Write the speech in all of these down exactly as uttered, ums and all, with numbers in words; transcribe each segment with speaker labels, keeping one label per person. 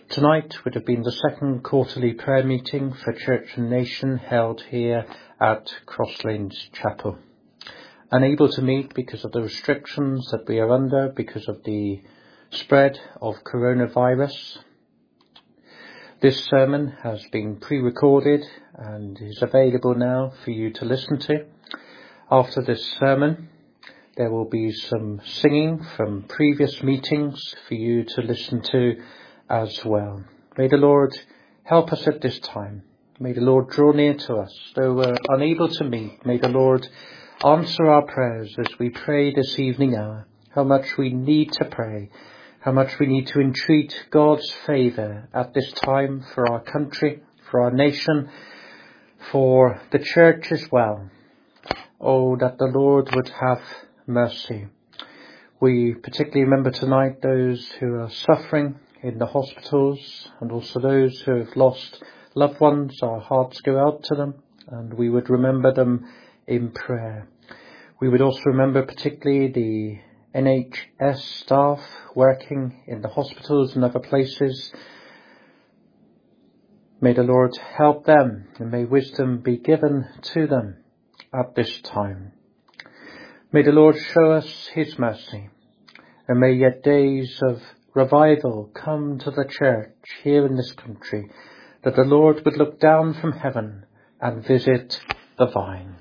Speaker 1: Tonight would have been the second quarterly prayer meeting for Church and Nation held here at Crosslanes Chapel. Unable to meet because of the restrictions that we are under because of the spread of coronavirus. This sermon has been pre-recorded and is available now for you to listen to. After this sermon, there will be some singing from previous meetings for you to listen to as well. May the Lord help us at this time. May the Lord draw near to us. Though we're unable to meet, may the Lord answer our prayers as we pray this evening hour. How much we need to pray. How much we need to entreat God's favour at this time for our country, for our nation, for the church as well. Oh, that the Lord would have mercy. We particularly remember tonight those who are suffering in the hospitals and also those who have lost loved ones. Our hearts go out to them and we would remember them in prayer. We would also remember particularly the N H S staff working in the hospitals and other places. May the Lord help them and may wisdom be given to them at this time. May the Lord show us his mercy, and may yet days of revival come to the church here in this country, that the Lord would look down from heaven and visit the vine.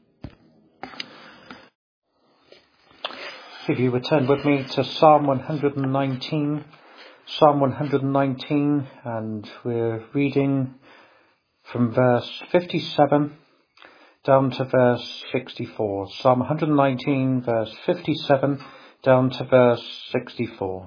Speaker 1: If you would turn with me to Psalm one hundred nineteen, Psalm one hundred nineteen, and we're reading from verse fifty-seven down to verse sixty-four. Psalm one hundred nineteen, verse fifty-seven down to verse sixty-four.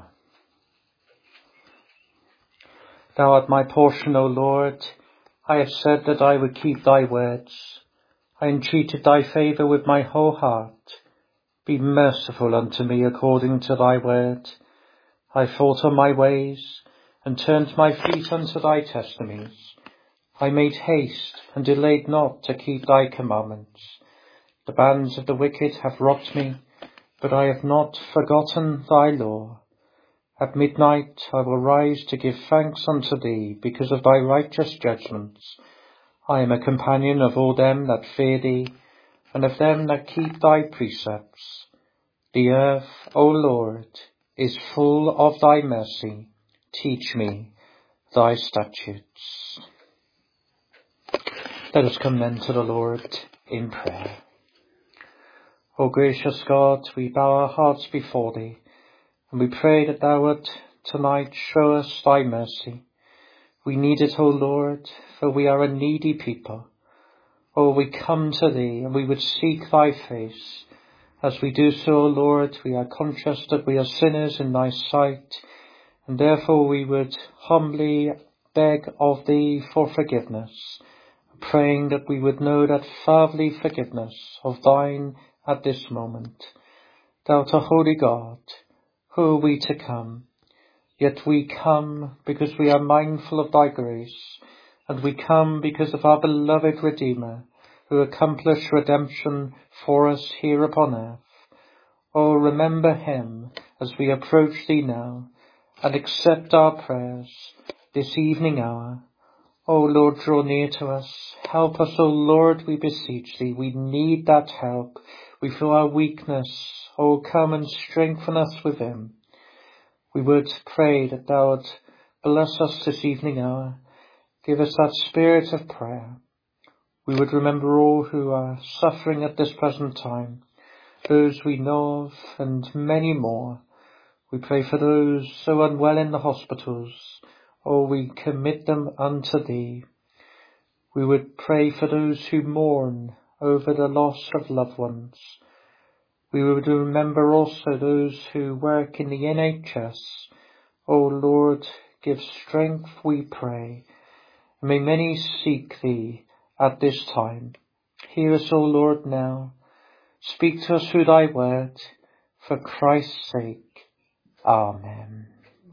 Speaker 1: Thou art my portion, O Lord. I have said that I would keep thy words. I entreated thy favour with my whole heart. Be merciful unto me according to thy word. I thought on my ways, and turned my feet unto thy testimonies. I made haste, and delayed not to keep thy commandments. The bands of the wicked have robbed me, but I have not forgotten thy law. At midnight I will rise to give thanks unto thee, because of thy righteous judgments. I am a companion of all them that fear thee, and of them that keep thy precepts. The earth, O Lord, is full of thy mercy. Teach me thy statutes. Let us come then to the Lord in prayer. O gracious God, we bow our hearts before thee, and we pray that thou wilt tonight show us thy mercy. We need it, O Lord, for we are a needy people. O, we come to thee, and we would seek thy face. As we do so, O Lord, we are conscious that we are sinners in thy sight, and therefore we would humbly beg of thee for forgiveness, praying that we would know that fatherly forgiveness of thine at this moment. Thou art a holy God. Who are we to come? Yet we come because we are mindful of thy grace, and we come because of our beloved Redeemer, who accomplished redemption for us here upon earth. Oh, remember him as we approach thee now, and accept our prayers this evening hour. O Lord, draw near to us. Help us, O Lord, we beseech thee. We need that help. We feel our weakness. O come and strengthen us with him. We would pray that thou would bless us this evening hour. Give us that spirit of prayer. We would remember all who are suffering at this present time, those we know of and many more. We pray for those so unwell in the hospitals. Oh, we commit them unto thee. We would pray for those who mourn over the loss of loved ones. We would remember also those who work in the N H S. O Lord, give strength, we pray. May many seek thee at this time. Hear us, O Lord, now. Speak to us through thy word. For Christ's sake. Amen.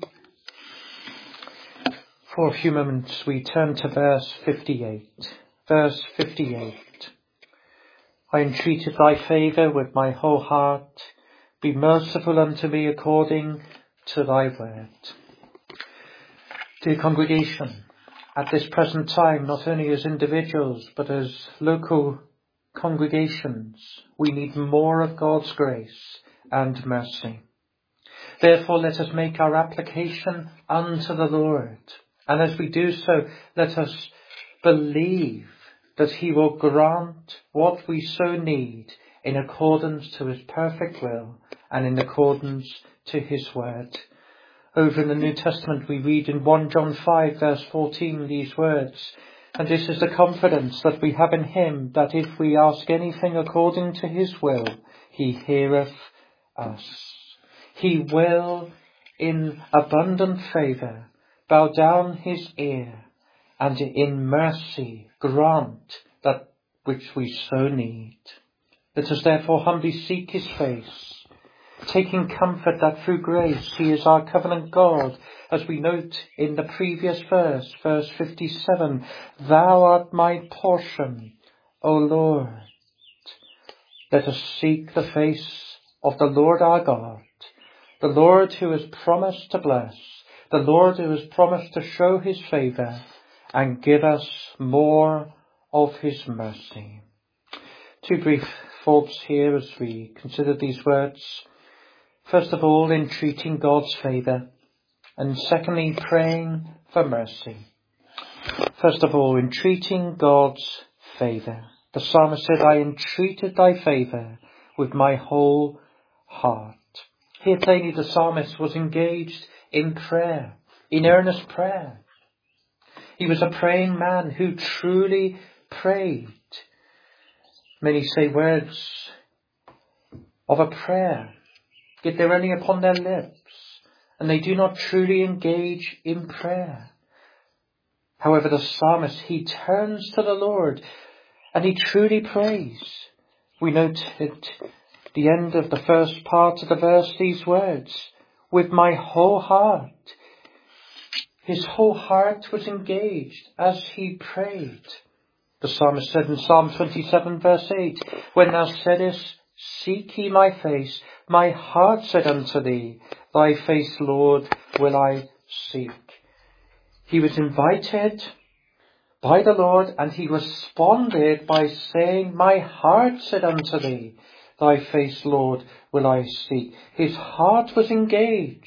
Speaker 1: For a few moments we turn to verse fifty-eight. Verse fifty-eight. I entreated thy favour with my whole heart. Be merciful unto me according to thy word. Dear congregation, at this present time, not only as individuals, but as local congregations, we need more of God's grace and mercy. Therefore, let us make our application unto the Lord. And as we do so, let us believe that he will grant what we so need in accordance to his perfect will and in accordance to his word. Over in the New Testament we read in First John five verse fourteen these words, and this is the confidence that we have in him, that if we ask anything according to his will, he heareth us. He will in abundant favour bow down his ear and in mercy grant that which we so need. Let us therefore humbly seek his face, taking comfort that through grace he is our covenant God, as we note in the previous verse, verse fifty-seven, Thou art my portion, O Lord. Let us seek the face of the Lord our God, the Lord who has promised to bless, the Lord who has promised to show his favour and give us more of his mercy. Two brief thoughts here as we consider these words. First of all, entreating God's favour, and secondly, praying for mercy. First of all, entreating God's favour. The psalmist said, I entreated thy favour with my whole heart. Here plainly the psalmist was engaged in prayer, in earnest prayer. He was a praying man who truly prayed. Many say words of a prayer, yet they're only upon their lips, and they do not truly engage in prayer. However, the psalmist, he turns to the Lord, and he truly prays. We note at the end of the first part of the verse these words, with my whole heart. His whole heart was engaged as he prayed. The psalmist said in Psalm twenty-seven verse eight, When thou saidest, Seek ye my face, my heart said unto thee, Thy face, Lord, will I seek. He was invited by the Lord, and he responded by saying, My heart said unto thee, Thy face, Lord, will I seek. His heart was engaged.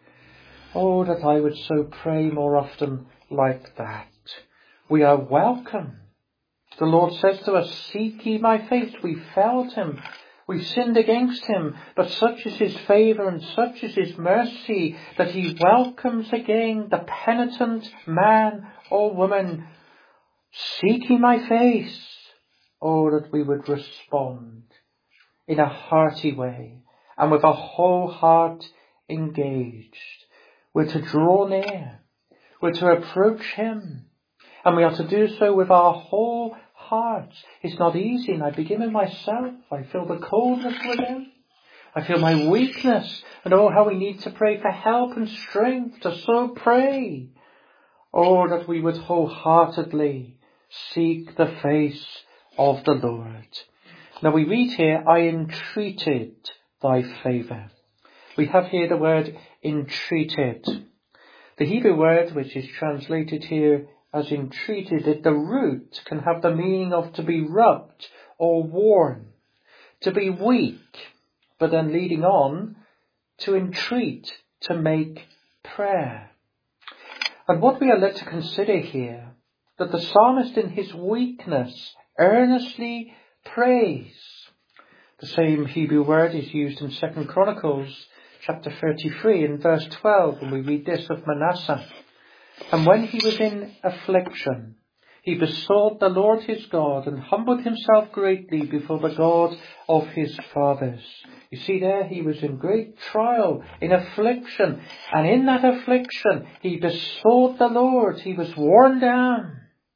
Speaker 1: Oh, that I would so pray more often like that. We are welcome. The Lord says to us, Seek ye my face. We failed him. We sinned against him. But such is his favour and such is his mercy that he welcomes again the penitent man or woman. Seek ye my face. Oh, that we would respond in a hearty way and with a whole heart engaged. We're to draw near. We're to approach him. And we are to do so with our whole hearts. It's not easy, and I begin with myself. I feel the coldness within. I feel my weakness. And oh, how we need to pray for help and strength to so pray. Oh, that we would wholeheartedly seek the face of the Lord. Now we read here, I entreated thy favour. We have here the word entreated. The Hebrew word, which is translated here as entreated, at the root can have the meaning of to be rubbed or worn, to be weak, but then leading on to entreat, to make prayer. And what we are led to consider here, that the psalmist in his weakness earnestly prays. The same Hebrew word is used in Second Chronicles chapter thirty-three in verse twelve, when we read this of Manasseh. And when he was in affliction, he besought the Lord his God and humbled himself greatly before the God of his fathers. You see there, he was in great trial, in affliction. And in that affliction, he besought the Lord. He was worn down.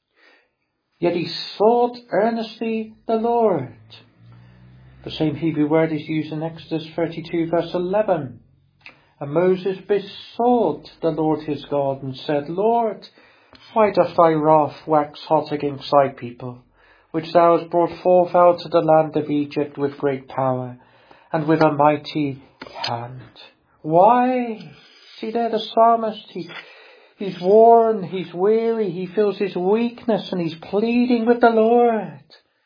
Speaker 1: Yet he sought earnestly the Lord. The same Hebrew word is used in Exodus thirty-two verse eleven. And Moses besought the Lord his God and said, Lord, why doth thy wrath wax hot against thy people, which thou hast brought forth out of the land of Egypt with great power and with a mighty hand? Why? See there the psalmist, he, He's worn, he's weary, he feels his weakness and he's pleading with the Lord.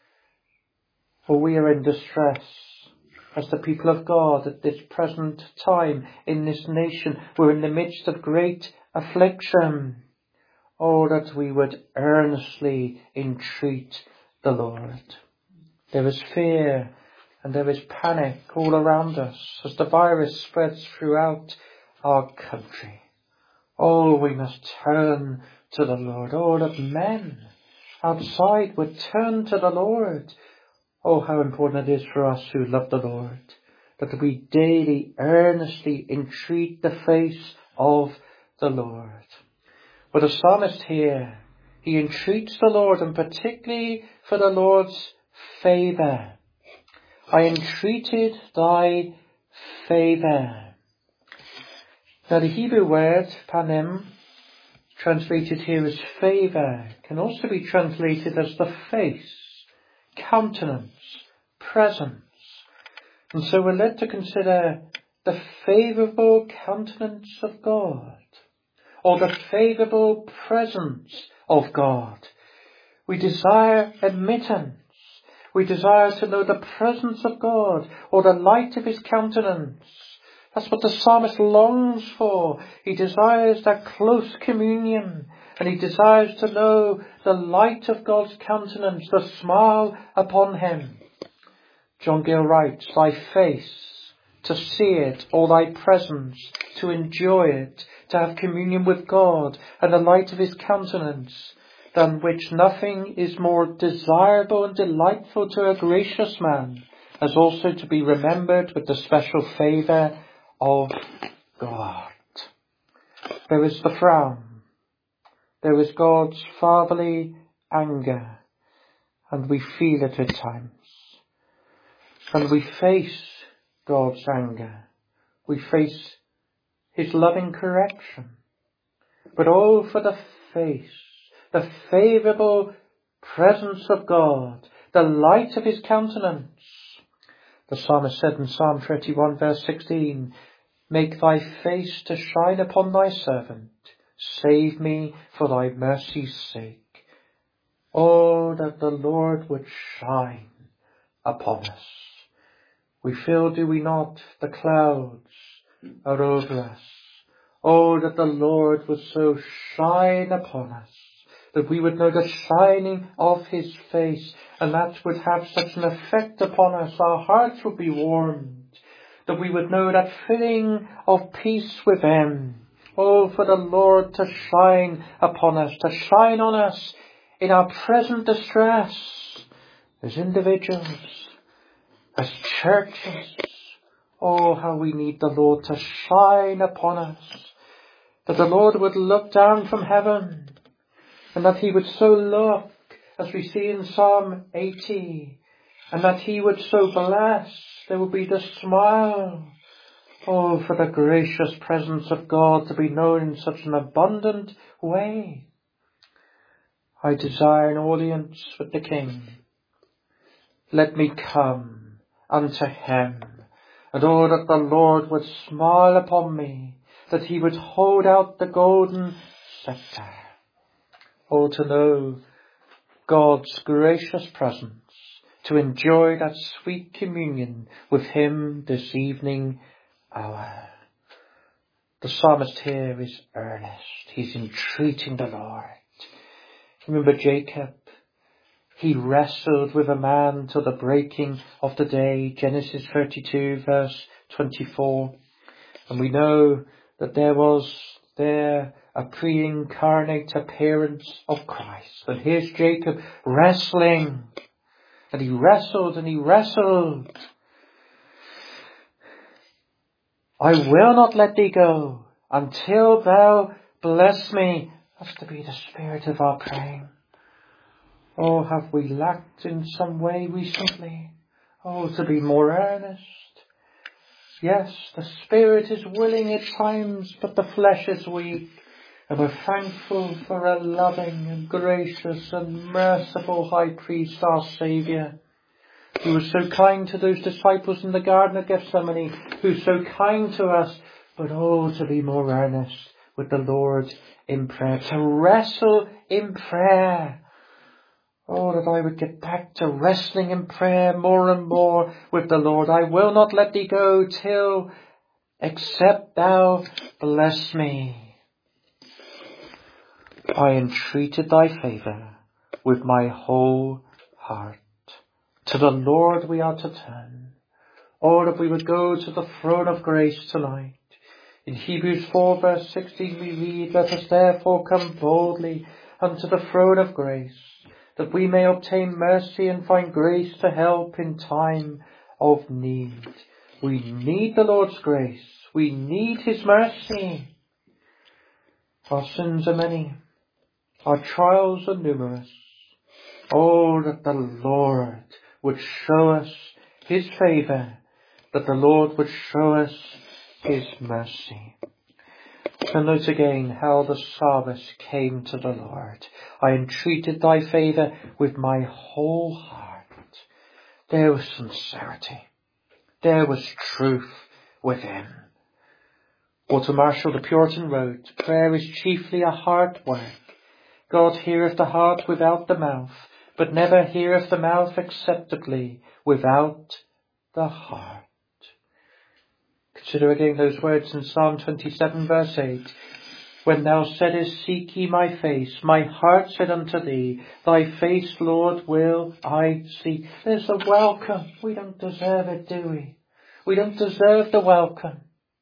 Speaker 1: For we are in distress as the people of God at this present time in this nation. We're in the midst of great affliction. Oh, that we would earnestly entreat the Lord. There is fear and there is panic all around us as the virus spreads throughout our country. Oh, we must turn to the Lord. Oh, that men outside would turn to the Lord. Oh, how important it is for us who love the Lord, that we daily earnestly entreat the face of the Lord. But the psalmist here, he entreats the Lord, and particularly for the Lord's favour. I entreated thy favour. Now the Hebrew word, panim, translated here as favour, can also be translated as the face, countenance, presence. And so we're led to consider the favourable countenance of God, or the favourable presence of God. We desire admittance. We desire to know the presence of God, or the light of his countenance. That's what the psalmist longs for. He desires that close communion, and he desires to know the light of God's countenance, the smile upon him. John Gill writes, thy face, to see it, or thy presence, to enjoy it, to have communion with God and the light of his countenance, than which nothing is more desirable and delightful to a gracious man, as also to be remembered with the special favour of God. There is the frown. There is God's fatherly anger, and we feel it at times. And we face God's anger. We face his loving correction. But oh, for the face, the favourable presence of God, the light of his countenance. The psalmist said in Psalm thirty-one verse sixteen, make thy face to shine upon thy servant. Save me for thy mercy's sake. Oh, that the Lord would shine upon us. We feel, do we not, the clouds are over us. Oh, that the Lord would so shine upon us, that we would know the shining of his face, and that would have such an effect upon us. Our hearts would be warmed, that we would know that filling of peace within. Oh, for the Lord to shine upon us, to shine on us in our present distress, as individuals, as churches. Oh, how we need the Lord to shine upon us, that the Lord would look down from heaven, and that he would so look, as we see in Psalm eighty, and that he would so bless, there would be the smile. Oh, for the gracious presence of God to be known in such an abundant way. I desire an audience with the King. Let me come unto him, and oh, that the Lord would smile upon me, that he would hold out the golden scepter. Oh, to know God's gracious presence, to enjoy that sweet communion with him this evening hour. The psalmist here is earnest. He's entreating the Lord. Remember Jacob? He wrestled with a man till the breaking of the day. Genesis thirty-two verse twenty-four. And we know that there was there a pre-incarnate appearance of Christ. And here's Jacob wrestling. And he wrestled and he wrestled. I will not let thee go until thou bless me. That's to be the spirit of our praying. Oh, have we lacked in some way recently? Oh, to be more earnest. Yes, the spirit is willing at times, but the flesh is weak. And we're thankful for a loving and gracious and merciful high priest, our Saviour, who was so kind to those disciples in the Garden of Gethsemane, who's so kind to us. But oh, to be more earnest with the Lord in prayer, to wrestle in prayer. Oh, that I would get back to wrestling in prayer more and more with the Lord. I will not let thee go till except thou bless me. I entreated thy favour with my whole heart. To the Lord we are to turn. Oh, that we would go to the throne of grace tonight. In Hebrews four verse sixteen we read, let us therefore come boldly unto the throne of grace, that we may obtain mercy and find grace to help in time of need. We need the Lord's grace. We need his mercy. Our sins are many. Our trials are numerous. Oh, that the Lord would show us his favour, that the Lord would show us his mercy. And note again how the psalmist came to the Lord. I entreated thy favour with my whole heart. There was sincerity. There was truth within. Walter Marshall the Puritan wrote, prayer is chiefly a heart work. God heareth the heart without the mouth, but never heareth the mouth acceptably without the heart. Consider again those words in Psalm twenty-seven verse eight. When thou saidest, seek ye my face, my heart said unto thee, thy face, Lord, will I seek. There's a welcome. We don't deserve it, do we? We don't deserve the welcome.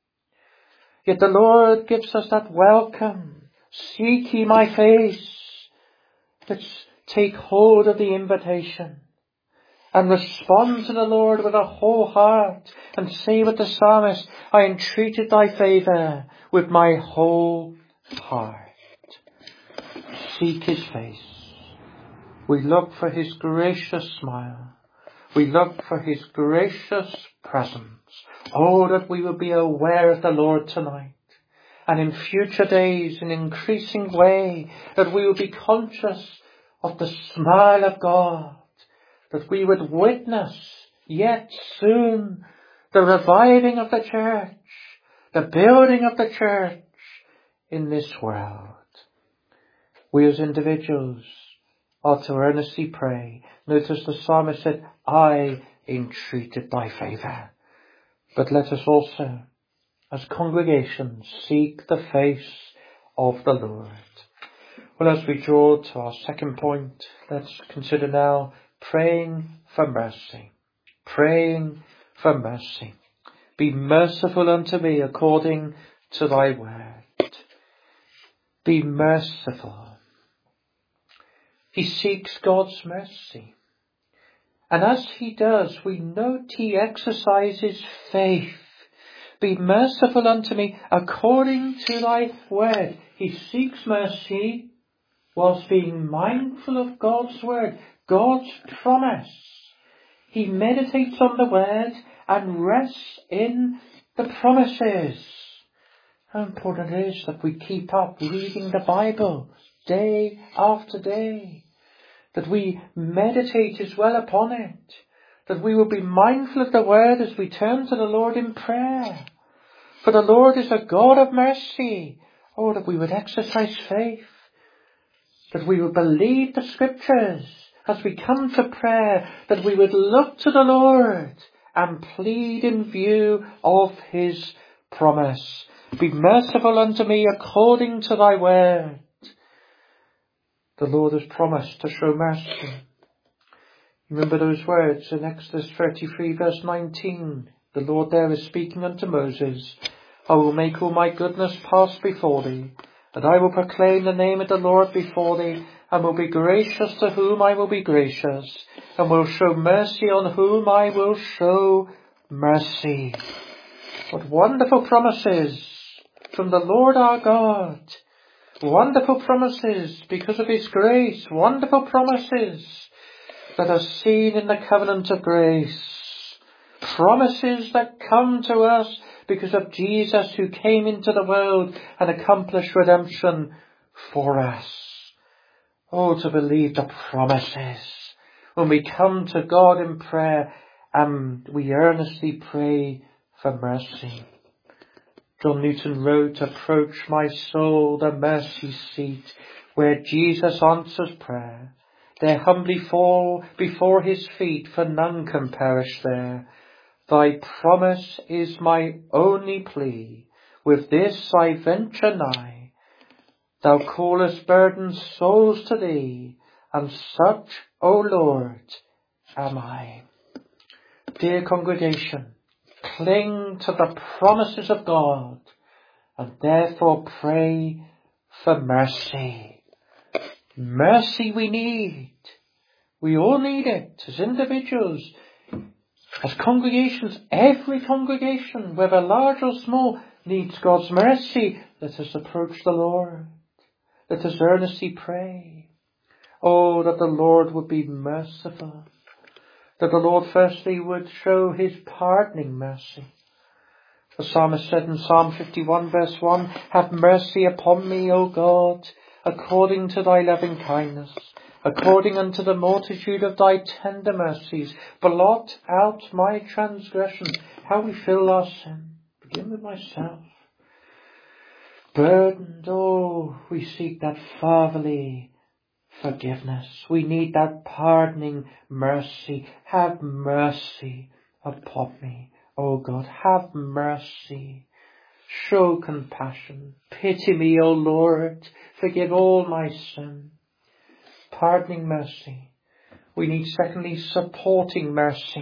Speaker 1: Yet the Lord gives us that welcome. Seek ye my face. Let's take hold of the invitation and respond to the Lord with a whole heart and say with the psalmist, I entreated thy favour with my whole heart. Seek his face. We look for his gracious smile. We look for his gracious presence. Oh, that we will be aware of the Lord tonight. And in future days, in increasing way, that we will be conscious of the smile of God. That we would witness yet soon the reviving of the church, the building of the church in this world. We as individuals are to earnestly pray. Notice the psalmist said, I entreated thy favour. But let us also, as congregations, seek the face of the Lord. Well, as we draw to our second point, let's consider now praying for mercy. Praying for mercy. Be merciful unto me according to thy word. Be merciful. He seeks God's mercy. And as he does, we note he exercises faith. Be merciful unto me according to thy word. He seeks mercy whilst being mindful of God's word, God's promise. He meditates on the word and rests in the promises. How important it is that we keep up reading the Bible day after day. That we meditate as well upon it. That we will be mindful of the word as we turn to the Lord in prayer. For the Lord is a God of mercy. Oh, that we would exercise faith. That we would believe the scriptures as we come to prayer. That we would look to the Lord and plead in view of his promise. Be merciful unto me according to thy word. The Lord has promised to show mercy. Remember those words in Exodus thirty-three verse nineteen. The Lord there is speaking unto Moses. I will make all my goodness pass before thee, and I will proclaim the name of the Lord before thee, and will be gracious to whom I will be gracious, and will show mercy on whom I will show mercy. What wonderful promises from the Lord our God. Wonderful promises because of his grace. Wonderful promises that are seen in the covenant of grace. Promises that come to us because of Jesus who came into the world and accomplished redemption for us. Oh, to believe the promises when we come to God in prayer and we earnestly pray for mercy. John Newton wrote, approach my soul the mercy seat, where Jesus answers prayer. There humbly fall before his feet, for none can perish there. Thy promise is my only plea, with this I venture nigh. Thou callest burdened souls to thee, and such, O Lord, am I. Dear congregation, cling to the promises of God, and therefore pray for mercy. Mercy we need. We all need it as individuals, as congregations. Every congregation, whether large or small, needs God's mercy. Let us approach the Lord. Let us earnestly pray. Oh, that the Lord would be merciful. That the Lord firstly would show his pardoning mercy. The psalmist said in Psalm fifty-one verse one, have mercy upon me, O God, according to thy loving kindness, according unto the multitude of thy tender mercies. Blot out my transgression. How we fill our sin. Begin with myself. Burdened, oh, we seek that fatherly forgiveness. We need that pardoning mercy. Have mercy upon me, O God. Have mercy. Show compassion. Pity me, O Lord. Forgive all my sin. Pardoning mercy. We need, secondly, supporting mercy.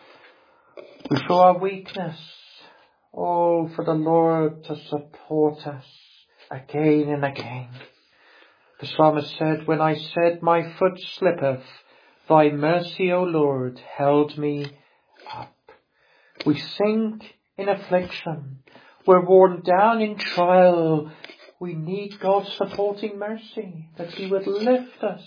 Speaker 1: We show our weakness. Oh, for the Lord to support us again and again. The psalmist said, when I said my foot slippeth, thy mercy, O Lord, held me up. We sink in affliction. We're worn down in trial. We need God's supporting mercy, that he would lift us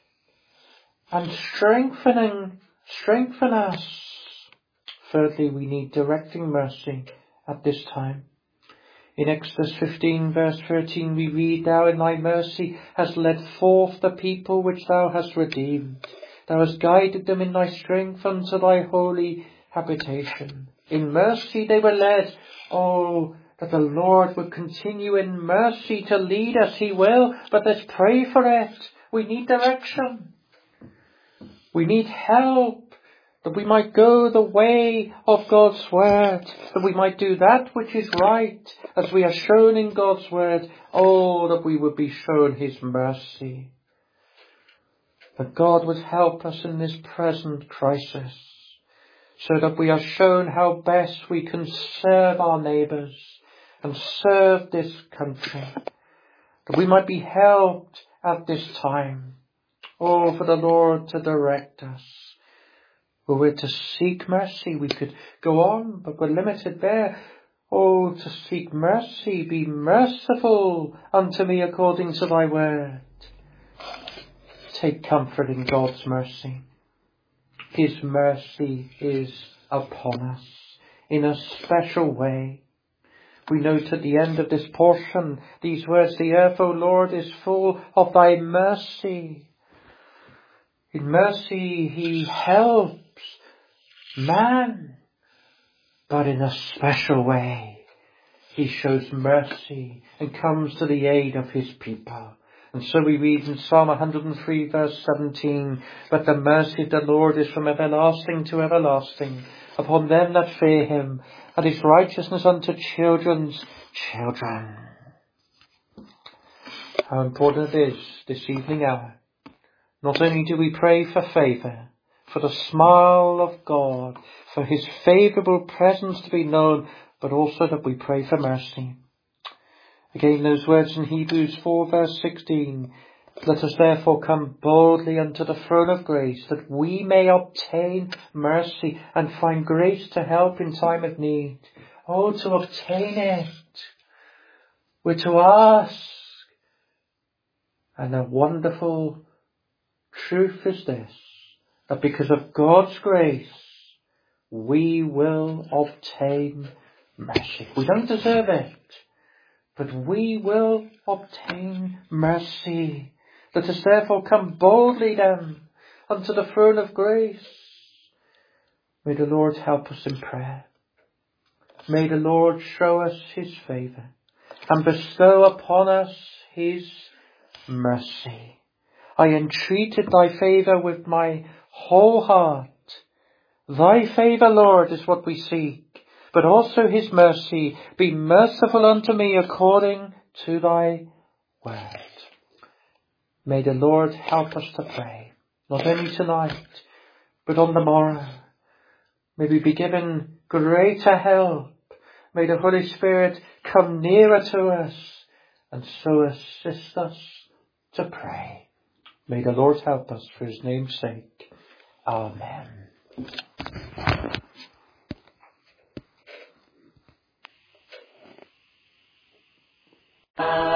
Speaker 1: and strengthening, strengthen us. Thirdly, we need directing mercy at this time. In Exodus fifteen verse thirteen we read, thou in thy mercy hast led forth the people which thou hast redeemed. Thou hast guided them in thy strength unto thy holy habitation. In mercy they were led. Oh, that the Lord would continue in mercy to lead us. He will, but let's pray for it. We need direction. We need help. That we might go the way of God's word. That we might do that which is right, as we are shown in God's word. Oh, that we would be shown his mercy. That God would help us in this present crisis, so that we are shown how best we can serve our neighbours and serve this country. That we might be helped at this time. Oh, for the Lord to direct us. Were we to seek mercy, we could go on, but we're limited there. Oh, to seek mercy, be merciful unto me according to thy word. Take comfort in God's mercy. His mercy is upon us in a special way. We note at the end of this portion these words, the earth, O Lord, is full of thy mercy. In mercy he helps man, but in a special way he shows mercy and comes to the aid of his people. And so we read in Psalm one hundred three verse seventeen, but the mercy of the Lord is from everlasting to everlasting upon them that fear him, and his righteousness unto children's children. How important it is this evening hour. Not only do we pray for favour, for the smile of God, for his favourable presence to be known, but also that we pray for mercy. Again, those words in Hebrews four verse sixteen, let us therefore come boldly unto the throne of grace, that we may obtain mercy and find grace to help in time of need. Oh, to obtain it. We're to ask. And a wonderful truth is this, that because of God's grace, we will obtain mercy. We don't deserve it, but we will obtain mercy. Let us therefore come boldly then unto the throne of grace. May the Lord help us in prayer. May the Lord show us his favour and bestow upon us his mercy. I entreated thy favour with my whole heart. Thy favour, Lord, is what we seek, but also his mercy. Be merciful unto me according to thy word. May the Lord help us to pray, not only tonight, but on the morrow. May we be given greater help. May the Holy Spirit come nearer to us and so assist us to pray. May the Lord help us for his name's sake. Amen. Uh...